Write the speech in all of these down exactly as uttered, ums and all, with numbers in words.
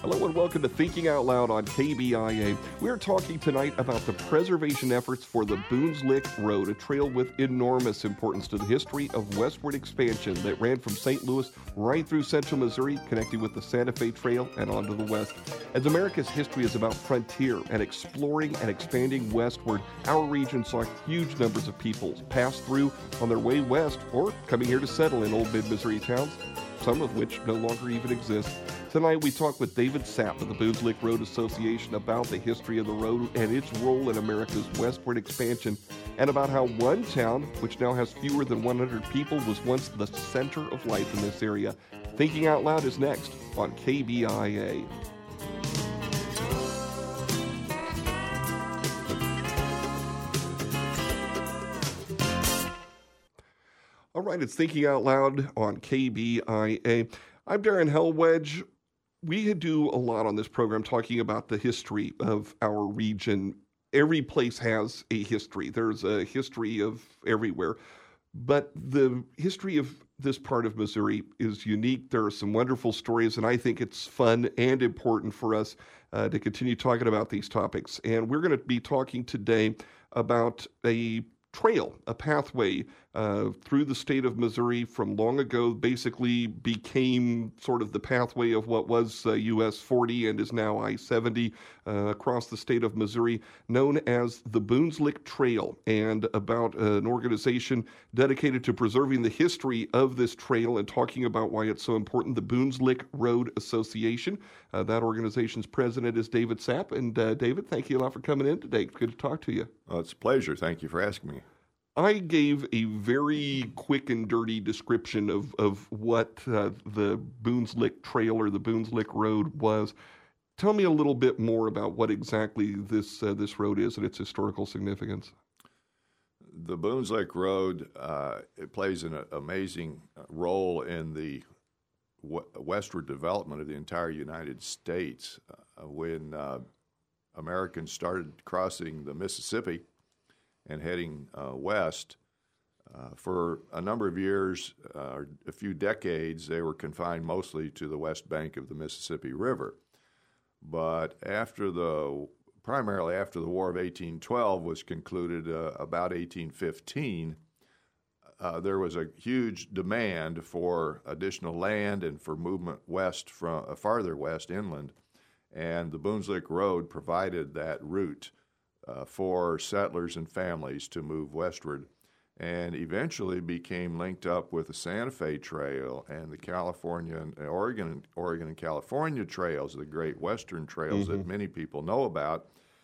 Hello and welcome to Thinking Out Loud on K B I A. We're talking tonight about the preservation efforts for the Boone's Lick Road, a trail with enormous importance to the history of westward expansion that ran from Saint Louis right through central Missouri, connecting with the Santa Fe Trail and on to the west. As America's history is about frontier and exploring and expanding westward, our region saw huge numbers of people pass through on their way west or coming here to settle in old mid-Missouri towns, some of which no longer even exist. Tonight we talk with David Sapp of the Boone's Lick Road Association about the history of the road and its role in America's westward expansion, and about how one town, which now has fewer than one hundred people, was once the center of life in this area. Thinking Out Loud is next on K B I A. All right, it's Thinking Out Loud on K B I A. I'm Darren Hellwedge. We do a lot on this program talking about the history of our region. Every place has a history. There's a history of everywhere. But the history of this part of Missouri is unique. There are some wonderful stories, and I think it's fun and important for us uh, to continue talking about these topics. And we're going to be talking today about a trail, a pathway uh, through the state of Missouri from long ago, basically became sort of the pathway of what was uh, U S forty and is now I seventy uh, across the state of Missouri, known as the Boone's Lick Trail, and about uh, an organization dedicated to preserving the history of this trail and talking about why it's so important, the Boone's Lick Road Association. Uh, that organization's president is David Sapp. And uh, David, thank you a lot for coming in today. It's good to talk to you. Well, it's a pleasure. Thank you for asking me. I gave a very quick and dirty description of, of what uh, the Boone's Lick Trail or the Boone's Lick Road was. Tell me a little bit more about what exactly this uh, this road is and its historical significance. The Boone's Lick Road uh, it plays an amazing role in the w- westward development of the entire United States. Uh, when uh, Americans started crossing the Mississippi and heading uh, west, uh, for a number of years, uh, a few decades, they were confined mostly to the west bank of the Mississippi River. But after the, primarily after the War of eighteen twelve was concluded, uh, about eighteen fifteen, uh, there was a huge demand for additional land and for movement west from uh, farther west inland, and the Boone's Lick Road provided that route Uh, for settlers and families to move westward, and eventually became linked up with the Santa Fe Trail and the California and Oregon, Oregon and California trails, the Great Western Trails mm-hmm. that many people know about.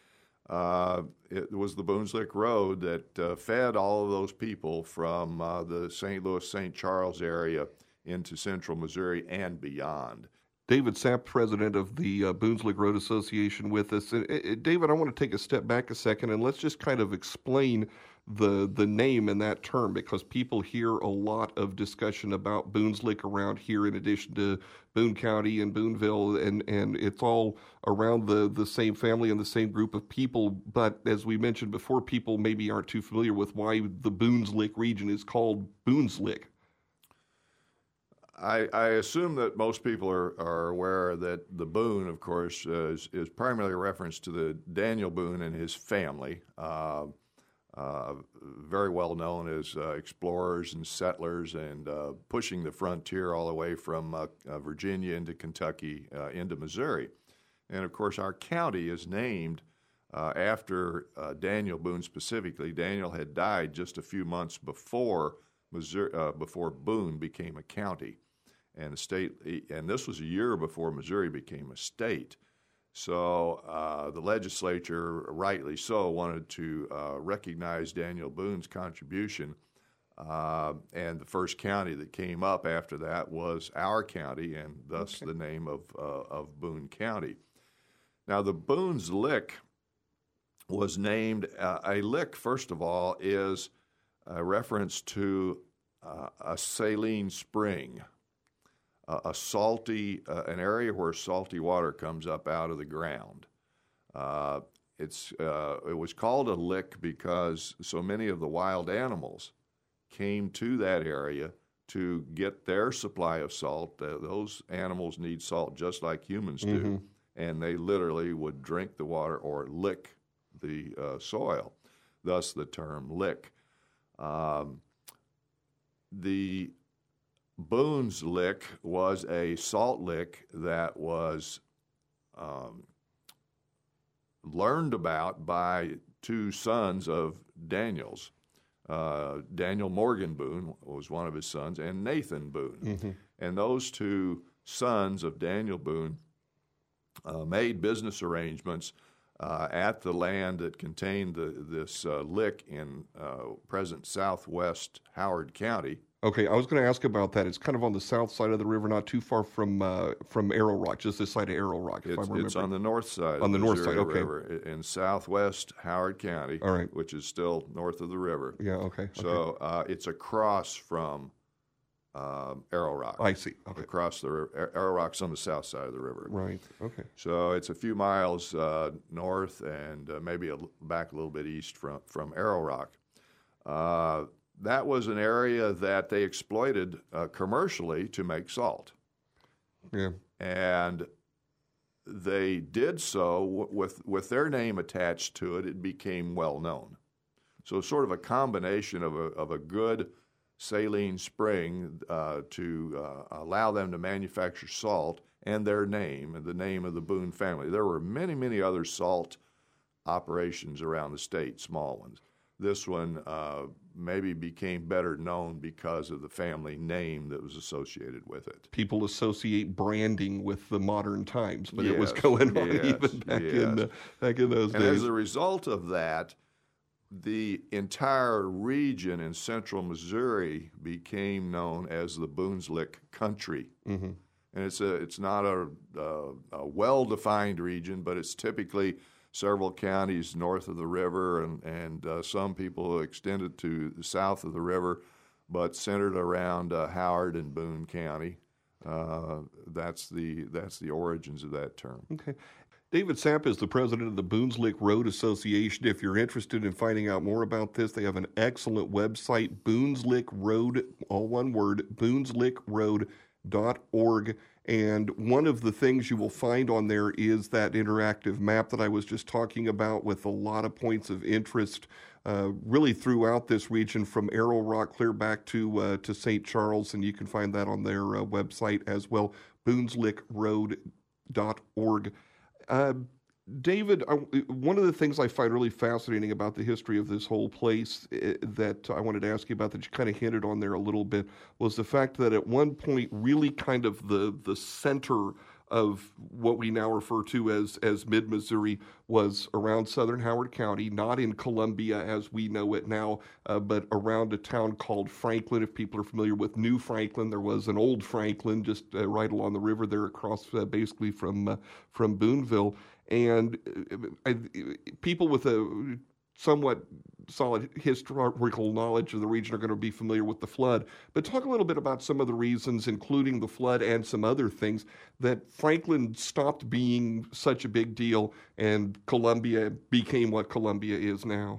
Uh, it was the Boone's Lick Road that uh, fed all of those people from uh, the Saint Louis, Saint Charles area into central Missouri and beyond. David Sapp, president of the uh, Boone's Lick Road Association, with us. And, uh, David, I want to take a step back a second and let's just kind of explain the the name and that term, because people hear a lot of discussion about Boone's Lick around here in addition to Boone County and Booneville, and, and it's all around the, the same family and the same group of people. But as we mentioned before, people maybe aren't too familiar with why the Boone's Lick region is called Boone's Lick. I, I assume that most people are, are aware that the Boone, of course, uh, is, is primarily a reference to the Daniel Boone and his family, uh, uh, very well known as uh, explorers and settlers and uh, pushing the frontier all the way from uh, uh, Virginia into Kentucky uh, into Missouri. And, of course, our county is named uh, after uh, Daniel Boone specifically. Daniel had died just a few months before Missouri, uh, before Boone became a county. And the state, and this was a year before Missouri became a state. So uh, the legislature, rightly so, wanted to uh, recognize Daniel Boone's contribution. Uh, and the first county that came up after that was our county, and thus okay. the name of uh, of Boone County. Now, the Boone's Lick was named, uh, a lick, first of all, is a reference to uh, a saline spring. Uh, a salty, uh, an area where salty water comes up out of the ground. Uh, it's uh, it was called a lick because so many of the wild animals came to that area to get their supply of salt. Uh, those animals need salt just like humans do. Mm-hmm. and they literally would drink the water or lick the uh, soil, thus the term lick. Um, the Boone's Lick was a salt lick that was um, learned about by two sons of Daniel's. Uh, Daniel Morgan Boone was one of his sons, and Nathan Boone. Mm-hmm. And those two sons of Daniel Boone uh, made business arrangements uh, at the land that contained the, this uh, lick in uh, present southwest Howard County. Okay, I was going to ask about that. It's kind of on the south side of the river, not too far from uh, from Arrow Rock, just this side of Arrow Rock, if it's, I remember. It's on the north side. On the, the north Missouri side, okay. River, in southwest Howard County, all right. which is still north of the river. Yeah, okay. So okay. Uh, it's across from um, Arrow Rock. I see. Okay. Across the river. Arrow Rock's on the south side of the river. Right. Okay. So it's a few miles uh, north and uh, maybe a, back a little bit east from from Arrow Rock. Uh, that was an area that they exploited uh, commercially to make salt. Yeah. And they did so w- with with their name attached to it. It became well known. So sort of a combination of a of a good saline spring uh, to uh, allow them to manufacture salt and their name and the name of the Boone family. There were many, many other salt operations around the state, small ones. This one uh, maybe became better known because of the family name that was associated with it. People associate branding with the modern times, but yes, it was going on yes, even back yes. in uh, back in those and days. And as a result of that, the entire region in central Missouri became known as the Boone's Lick country. Mm-hmm. And it's a it's not a, a, a well-defined region, but it's typically several counties north of the river, and, and uh, some people extended to the south of the river, but centered around uh, Howard and Boone County. Uh, that's the that's the origins of that term. Okay. David Sapp is the president of the Boone's Lick Road Association. If you're interested in finding out more about this, they have an excellent website, Boone's Lick Road, all one word, boones lick road dot org. And one of the things you will find on there is that interactive map that I was just talking about, with a lot of points of interest uh, really throughout this region, from Arrow Rock clear back to uh, to Saint Charles, and you can find that on their uh, website as well, boones lick road dot org. Uh, David, I, one of the things I find really fascinating about the history of this whole place uh, that I wanted to ask you about, that you kind of hinted on there a little bit, was the fact that at one point, really kind of the the center of what we now refer to as, as mid-Missouri was around southern Howard County, not in Columbia as we know it now, uh, but around a town called Franklin. If people are familiar with New Franklin, there was an old Franklin just uh, right along the river there across uh, basically from uh, from Booneville. And uh, I, people with a somewhat solid historical knowledge of the region are going to be familiar with the flood. But talk a little bit about some of the reasons, including the flood and some other things, that Franklin stopped being such a big deal and Columbia became what Columbia is now.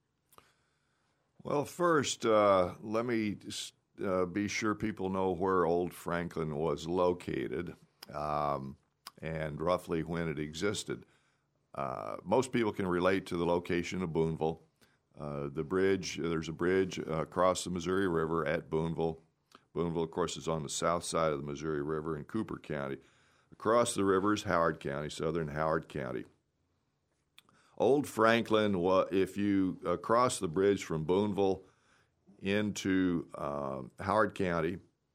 Well, first, uh, let me uh, be sure people know where Old Franklin was located. Um, and roughly when it existed. Uh, most people can relate to the location of Booneville. Uh, the bridge, there's a bridge uh, across the Missouri River at Booneville. Booneville, of course, is on the south side of the Missouri River in Cooper County. Across the river is Howard County, southern Howard County. Old Franklin, if you uh, cross the bridge from Booneville into uh, Howard County,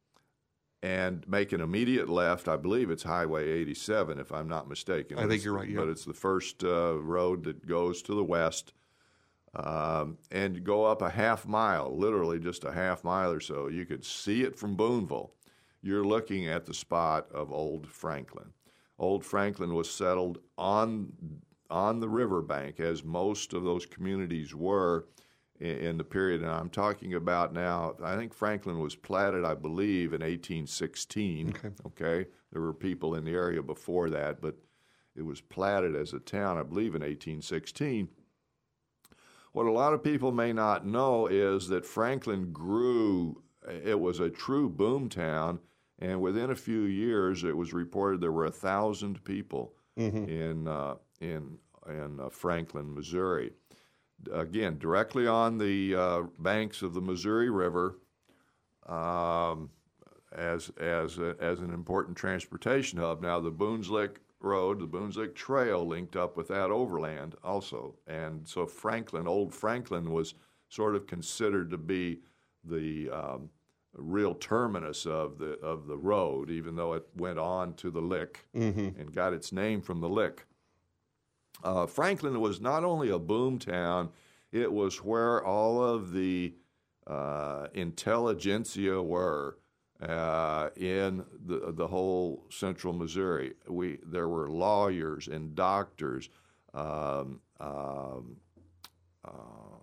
and make an immediate left, I believe it's Highway eighty-seven, if I'm not mistaken. I think it's, you're right, yeah. But it's the first uh, road that goes to the west. Um, and go up a half mile, literally just a half mile or so. You could see it from Booneville. You're looking at the spot of Old Franklin. Old Franklin was settled on, on the riverbank, as most of those communities were in the period, and I'm talking about now, I think Franklin was platted, I believe, in eighteen sixteen. Okay. Okay. There were people in the area before that, but it was platted as a town, I believe, in eighteen sixteen. What a lot of people may not know is that Franklin grew. It was a true boom town, and within a few years, it was reported there were a thousand people Mm-hmm. in uh, in in uh, Franklin, Missouri. Again, directly on the uh, banks of the Missouri River, um, as as a, as an important transportation hub. Now, the Boones Lick Road, the Boones Lick Trail, linked up with that overland also, and so Franklin, Old Franklin, was sort of considered to be the um, real terminus of the of the road, even though it went on to the Lick Mm-hmm. and got its name from the Lick. Uh, Franklin was not only a boom town, it was where all of the uh, intelligentsia were uh, in the the whole central Missouri. We there were lawyers and doctors. Um, um, uh,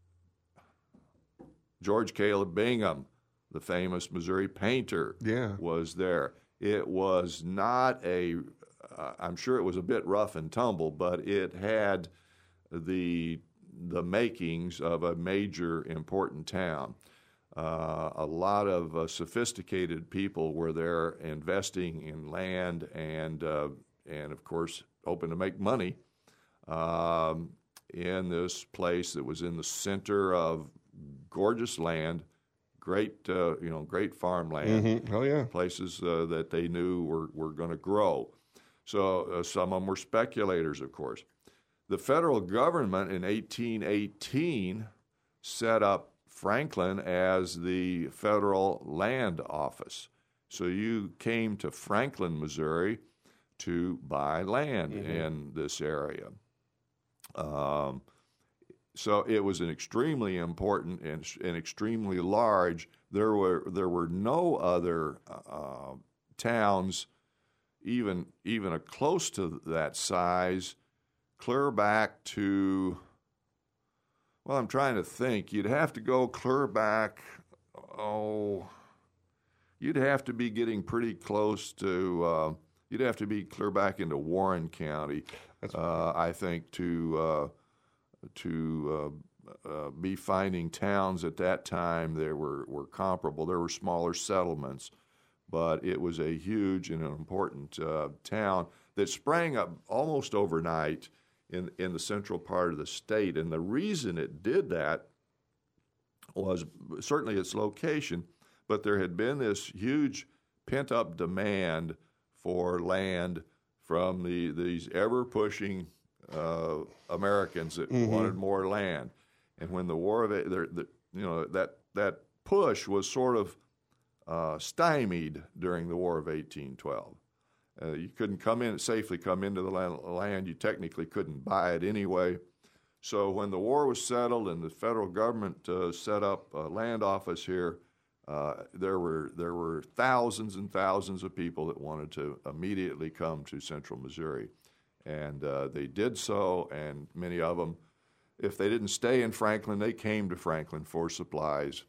George Caleb Bingham, the famous Missouri painter, Yeah. was there. It was not a Uh, I'm sure it was a bit rough and tumble, but it had the the makings of a major important town. Uh, a lot of uh, sophisticated people were there investing in land and uh, and of course hoping to make money um, in this place that was in the center of gorgeous land, great uh, you know great farmland, Mm-hmm. Oh, yeah. places uh, that they knew were were going to grow. So uh, some of them were speculators, of course. The federal government in eighteen eighteen set up Franklin as the federal land office. So you came to Franklin, Missouri, to buy land Mm-hmm. in this area. Um, so it was an extremely important and, and extremely large. There were there were no other uh, towns even even a close to that size, clear back to, well, I'm trying to think. You'd have to go clear back, oh, you'd have to be getting pretty close to, uh, you'd have to be clear back into Warren County, uh, I think, to uh, to uh, uh, be finding towns at that time that were, were comparable. There were smaller settlements, but it was a huge and an important uh, town that sprang up almost overnight in in the central part of the state. And the reason it did that was certainly its location, but there had been this huge pent-up demand for land from the these ever-pushing uh, Americans that Mm-hmm. wanted more land. And when the War of the, the you know that that push was sort of Uh, stymied during the War of eighteen twelve. Uh, you couldn't come in safely come into the land, land. You technically couldn't buy it anyway. So when the war was settled and the federal government uh, set up a land office here, uh, there were there were thousands and thousands of people that wanted to immediately come to central Missouri, and uh, they did so. And many of them, if they didn't stay in Franklin, they came to Franklin for supplies.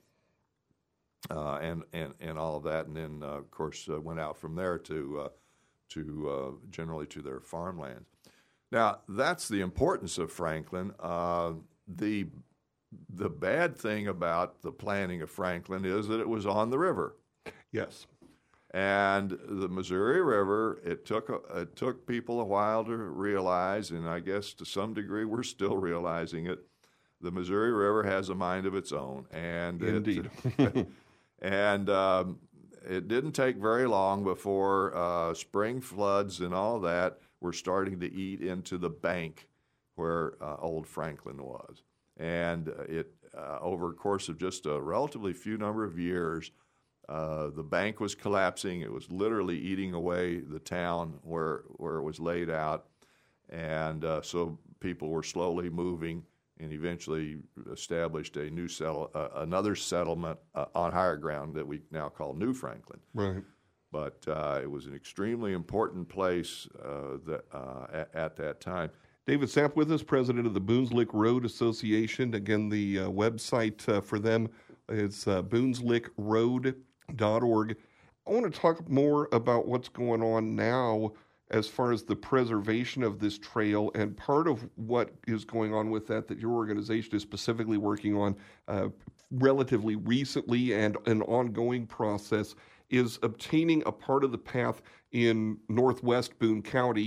Uh, and, and and all of that, and then uh, of course uh, went out from there to uh, to uh, generally to their farmlands. Now that's the importance of Franklin. Uh, the the bad thing about the planning of Franklin is that it was on the river. Yes. And the Missouri River, it took a, it took people a while to realize, and I guess to some degree we're still realizing it. The Missouri River has a mind of its own, and Indeed. It, and um, it didn't take very long before uh, spring floods and all that were starting to eat into the bank where uh, Old Franklin was. And it, uh, over a course of just a relatively few number of years, uh, the bank was collapsing. It was literally eating away the town where where it was laid out, and uh, so people were slowly moving, and eventually established a new settle, uh, another settlement uh, on higher ground that we now call New Franklin. Right. But uh, it was an extremely important place uh, that, uh, at, at that time. David Sapp with us, president of the Boones Lick Road Association. Again, the uh, website uh, for them is uh, boons lick road dot org. I want to talk more about what's going on now as far as the preservation of this trail, and part of what is going on with that that your organization is specifically working on uh, relatively recently and an ongoing process is obtaining a part of the path in northwest Boone County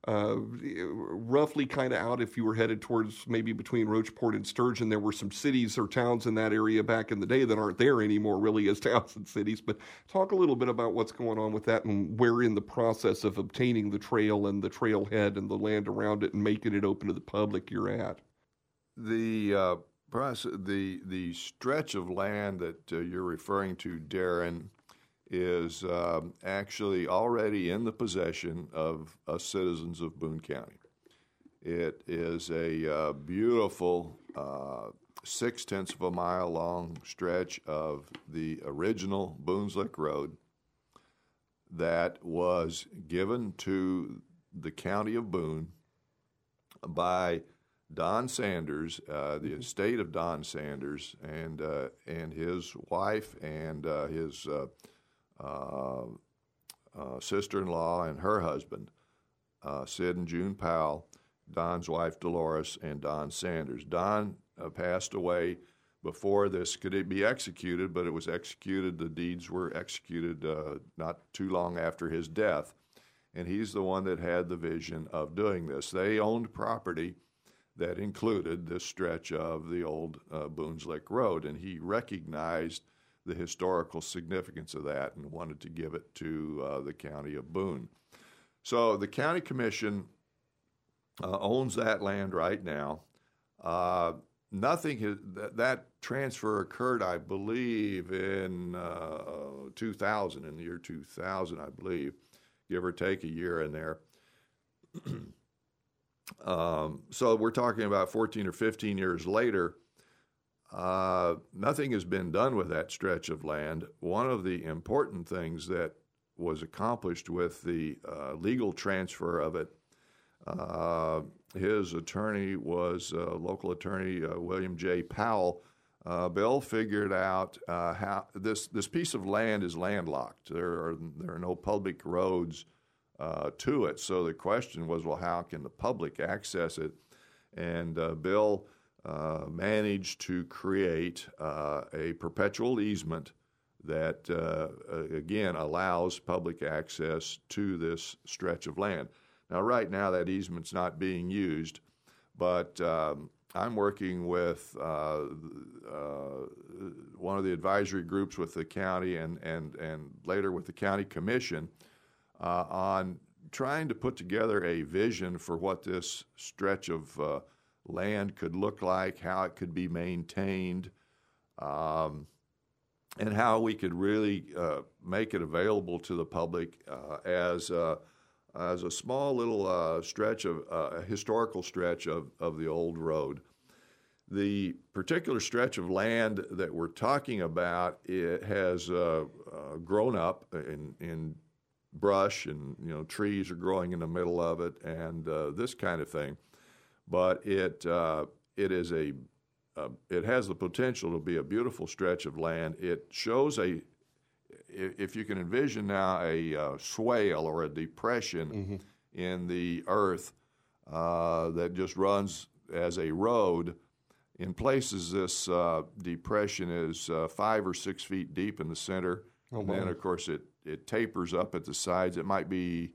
uh, roughly kind of out if you were headed towards maybe between Rocheport and Sturgeon. There were some cities or towns in that area back in the day that aren't there anymore really as towns and cities. But talk a little bit about what's going on with that and where in the process of obtaining the trail and the trailhead and the land around it and making it open to the public you're at. The uh, process, the the stretch of land that uh, you're referring to, Darren, is um, actually already in the possession of us citizens of Boone County. It is a uh, beautiful uh, six-tenths of a mile long stretch of the original Boone's Lick Road that was given to the county of Boone by Don Sanders, uh, the estate of Don Sanders, and uh, and his wife and uh, his uh, uh, uh, sister-in-law and her husband, uh, Sid and June Powell, Don's wife Dolores, and Don Sanders. Don uh, passed away before this could be executed, but it was executed. The deeds were executed uh, not too long after his death, and he's the one that had the vision of doing this. They owned property that included this stretch of the old uh, Boone's Lick Road, and he recognized the historical significance of that and wanted to give it to uh, the county of Boone. So the county commission uh, owns that land right now. Uh, nothing has, that, that transfer occurred, I believe, in uh, two thousand, in the year two thousand, I believe, give or take a year in there. um, so we're talking about fourteen or fifteen years later. Uh, nothing has been done with that stretch of land. One of the important things that was accomplished with the uh, legal transfer of it, uh, his attorney was uh, local attorney uh, William J. Powell. Uh, Bill figured out uh, how this this piece of land is landlocked. There are there are no public roads uh, to it. So the question was, well, how can the public access it? And uh, Bill Uh, managed to create uh, a perpetual easement that, uh, again, allows public access to this stretch of land. Now, right now, that easement's not being used, but um, I'm working with uh, uh, one of the advisory groups with the county and, and, and later with the county commission uh, on trying to put together a vision for what this stretch of uh, land could look like, how it could be maintained, um, and how we could really uh, make it available to the public uh, as uh, as a small little uh, stretch of uh, a historical stretch of, of the old road. The particular stretch of land that we're talking about, it has uh, uh, grown up in, in brush, and you know trees are growing in the middle of it, and uh, this kind of thing. But it uh, it is a uh, it has the potential to be a beautiful stretch of land. It shows a, if you can envision now, a uh, swale or a depression mm-hmm. in the earth uh, that just runs as a road. In places, this uh, depression is uh, five or six feet deep in the center, oh, and then of course it it tapers up at the sides. It might be,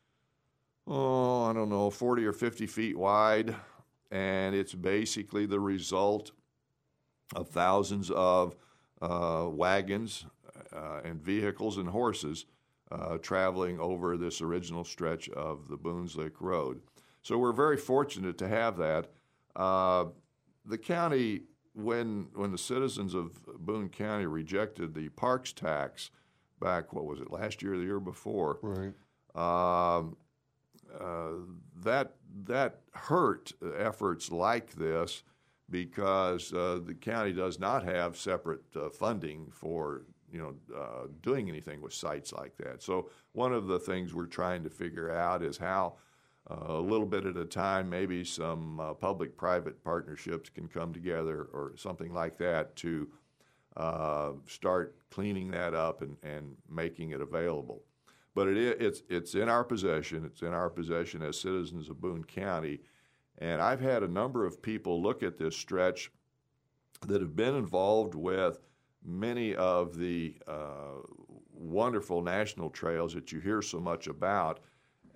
oh, I don't know, forty or fifty feet wide, and it's basically the result of thousands of uh, wagons uh, and vehicles and horses uh, traveling over this original stretch of the Boone's Lick Road. So we're very fortunate to have that. Uh, the county, when when the citizens of Boone County rejected the parks tax back, what was it, last year or the year before, right. Um, Uh, that that hurt efforts like this because uh, the county does not have separate uh, funding for you know uh, doing anything with sites like that. So one of the things we're trying to figure out is how uh, a little bit at a time, maybe some uh, public-private partnerships can come together or something like that to uh, start cleaning that up and, and making it available. But it is, it's it's in our possession. It's in our possession as citizens of Boone County. And I've had a number of people look at this stretch that have been involved with many of the uh, wonderful national trails that you hear so much about.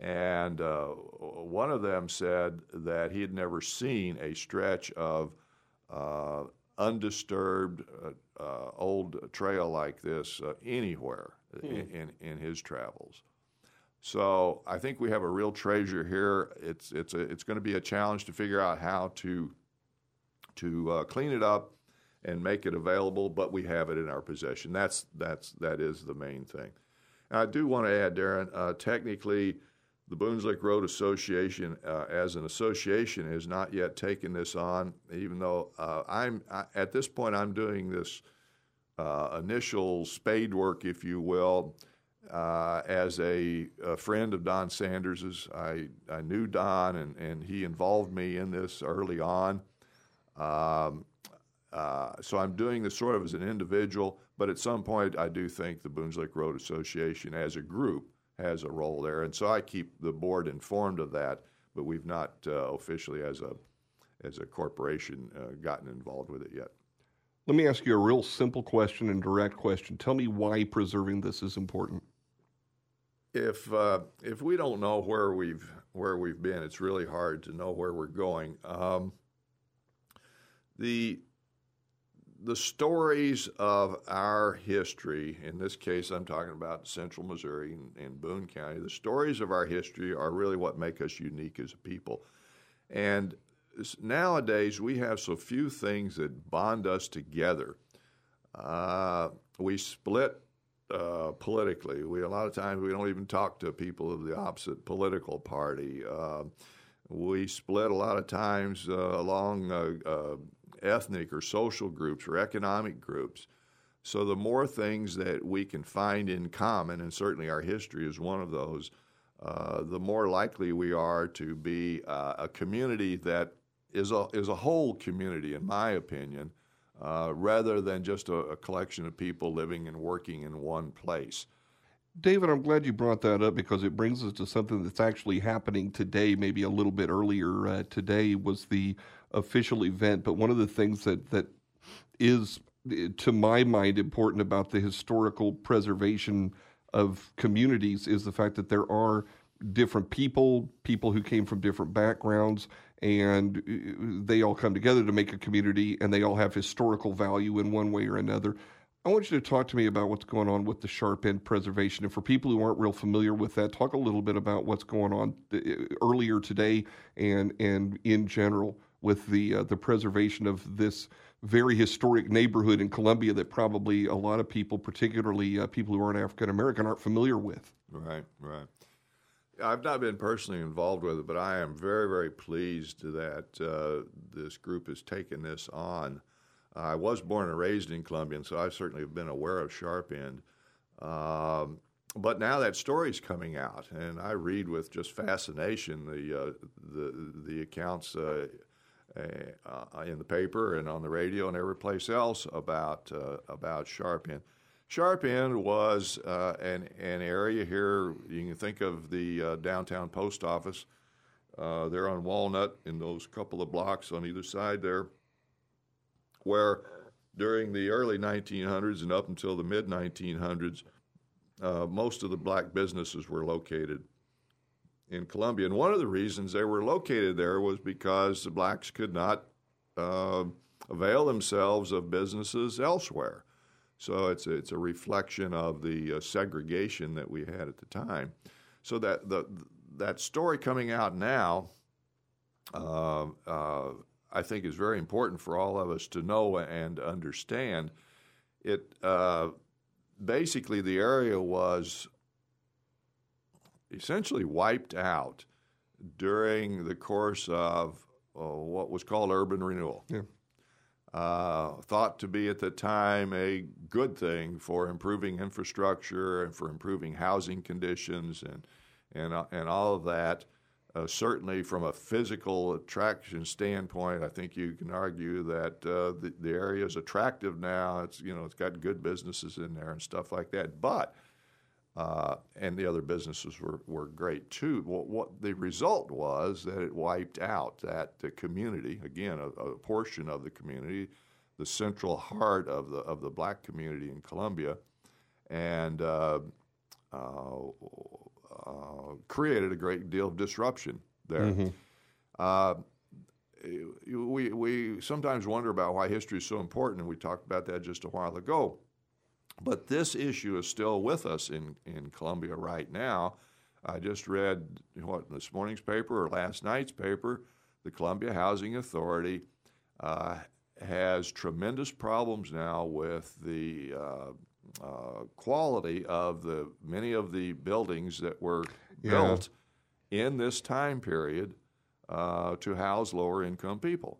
And uh, one of them said that he had never seen a stretch of uh, undisturbed uh, uh, old trail like this uh, anywhere hmm. in, in, in his travels. So I think we have a real treasure here. It's it's a, it's going to be a challenge to figure out how to to uh, clean it up and make it available, but we have it in our possession. That's that's that is the main thing. And I do want to add, Darren, uh, technically, the Boones Lick Road Association, uh, as an association, has not yet taken this on. Even though uh, I'm I, at this point, I'm doing this uh, initial spade work, if you will. Uh, as a, a friend of Don Sanders's, I, I knew Don, and, and he involved me in this early on. Um, uh, so I'm doing this sort of as an individual, but at some point I do think the Boones Lick Road Association as a group has a role there, and so I keep the board informed of that, but we've not uh, officially as a as a corporation uh, gotten involved with it yet. Let me ask you a real simple question and direct question. Tell me why preserving this is important. If uh, if we don't know where we've where we've been, it's really hard to know where we're going. Um, the the stories of our history, in this case, I'm talking about central Missouri and, and Boone County. The stories of our history are really what make us unique as a people. And nowadays, we have so few things that bond us together. Uh, we split. Uh, politically, we a lot of times we don't even talk to people of the opposite political party. Uh, we split a lot of times uh, along uh, uh, ethnic or social groups or economic groups. So the more things that we can find in common, and certainly our history is one of those, uh, the more likely we are to be uh, a community that is a is a whole community, in my opinion. Uh, rather than just a, a collection of people living and working in one place. David, I'm glad you brought that up because it brings us to something that's actually happening today, maybe a little bit earlier. Uh, today was the official event, but one of the things that, that is, to my mind, important about the historical preservation of communities is the fact that there are different people, people who came from different backgrounds, and they all come together to make a community, and they all have historical value in one way or another. I want you to talk to me about what's going on with the Sharp End preservation. And for people who aren't real familiar with that, talk a little bit about what's going on earlier today and and in general with the uh, the preservation of this very historic neighborhood in Columbia that probably a lot of people, particularly uh, people who aren't African American, aren't familiar with. Right, right. I've not been personally involved with it, but I am very, very pleased that uh, this group has taken this on. Uh, I was born and raised in Columbia, and so I certainly have been aware of Sharp End. Um, but now that story's coming out, and I read with just fascination the uh, the, the accounts uh, uh, in the paper and on the radio and every place else about uh, about Sharp End. Sharp End was uh, an, an area here, you can think of the uh, downtown post office. Uh, there on Walnut in those couple of blocks on either side there, where during the early nineteen hundreds and up until the mid nineteen hundreds, uh, most of the black businesses were located in Columbia. And one of the reasons they were located there was because the blacks could not uh, avail themselves of businesses elsewhere. So it's a, it's a reflection of the uh, segregation that we had at the time. So that the that story coming out now, uh, uh, I think, is very important for all of us to know and understand. It uh, basically the area was essentially wiped out during the course of uh, what was called urban renewal. Yeah. Uh, thought to be at the time a good thing for improving infrastructure and for improving housing conditions and and uh, and all of that. Uh, certainly, from a physical attraction standpoint, I think you can argue that uh, the, the area is attractive now. It's you know it's got good businesses in there and stuff like that. But uh, and the other businesses were, were great too. Well, what the result was that it wiped out that uh, community again, a, a portion of the community, the central heart of the of the black community in Columbia, and uh, uh, uh, created a great deal of disruption there. Mm-hmm. Uh, we, we sometimes wonder about why history is so important, and we talked about that just a while ago. But this issue is still with us in, in Columbia right now. I just read, what, this morning's paper or last night's paper, the Columbia Housing Authority uh, has tremendous problems now with the uh, uh, quality of the many of the buildings that were yeah. built in this time period uh, to house lower income people.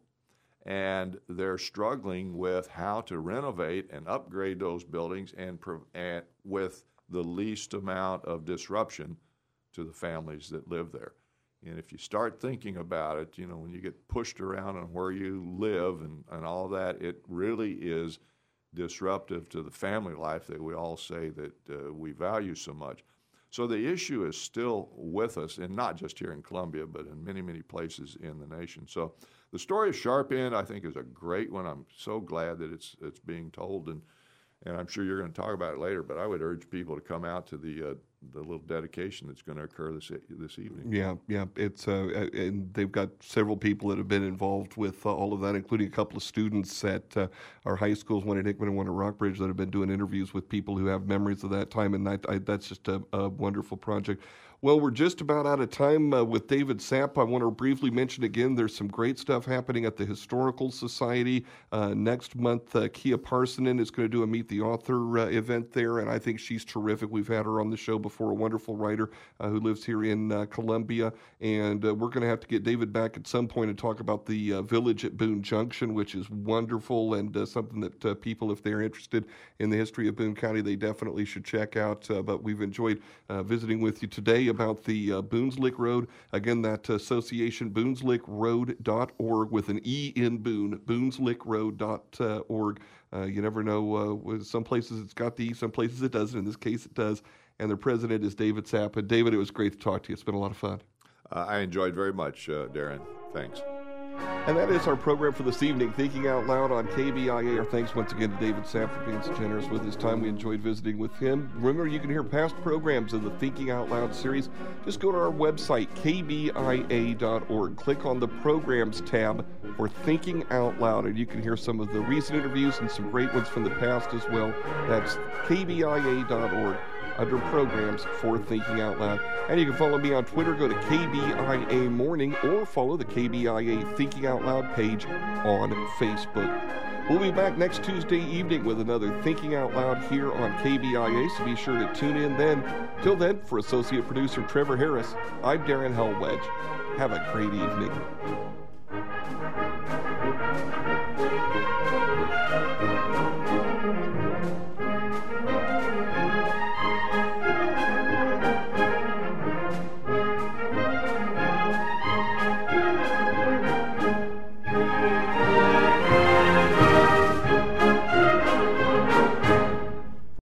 And they're struggling with how to renovate and upgrade those buildings and, and with the least amount of disruption to the families that live there. And if you start thinking about it, you know, when you get pushed around on where you live and, and all that, it really is disruptive to the family life that we all say that uh, we value so much. So the issue is still with us, and not just here in Columbia, but in many, many places in the nation. So the story of Sharp End, I think, is a great one. I'm so glad that it's it's being told, and and I'm sure you're going to talk about it later. But I would urge people to come out to the uh, the little dedication that's going to occur this this evening. Yeah, yeah, it's uh, and they've got several people that have been involved with uh, all of that, including a couple of students at uh, our high schools, one at Hickman and one at Rockbridge, that have been doing interviews with people who have memories of that time, and I, I, that's just a, a wonderful project. Well, we're just about out of time uh, with David Sapp. I want to briefly mention again, there's some great stuff happening at the Historical Society. Uh, next month, uh, Kia Parsonen is going to do a Meet the Author uh, event there, and I think she's terrific. We've had her on the show before, a wonderful writer uh, who lives here in uh, Columbia, and uh, we're going to have to get David back at some point and talk about the uh, Village at Boone Junction, which is wonderful and uh, something that uh, people, if they're interested in the history of Boone County, they definitely should check out. Uh, but we've enjoyed uh, visiting with you today about the uh, Boone's Lick Road. Again, that association, boons lick road dot org with an E in Boone, boons lick road dot org. Uh, you never know. Uh, some places it's got the E, some places it doesn't. In this case, it does. And the president is David Sapp. And David, it was great to talk to you. It's been a lot of fun. Uh, I enjoyed very much, uh, Darren. Thanks. And that is our program for this evening, Thinking Out Loud on K B I A. Our thanks once again to David Sapp for being so generous with his time. We enjoyed visiting with him. Remember, you can hear past programs of the Thinking Out Loud series. Just go to our website, K B I A dot org. Click on the Programs tab for Thinking Out Loud, and you can hear some of the recent interviews and some great ones from the past as well. That's K B I A dot org. Under Programs for Thinking Out Loud. And you can follow me on Twitter. Go to K B I A Morning or follow the K B I A Thinking Out Loud page on Facebook. We'll be back next Tuesday evening with another Thinking Out Loud here on K B I A, so be sure to tune in then. Till then, for Associate Producer Trevor Harris, I'm Darren Hellwedge. Have a great evening.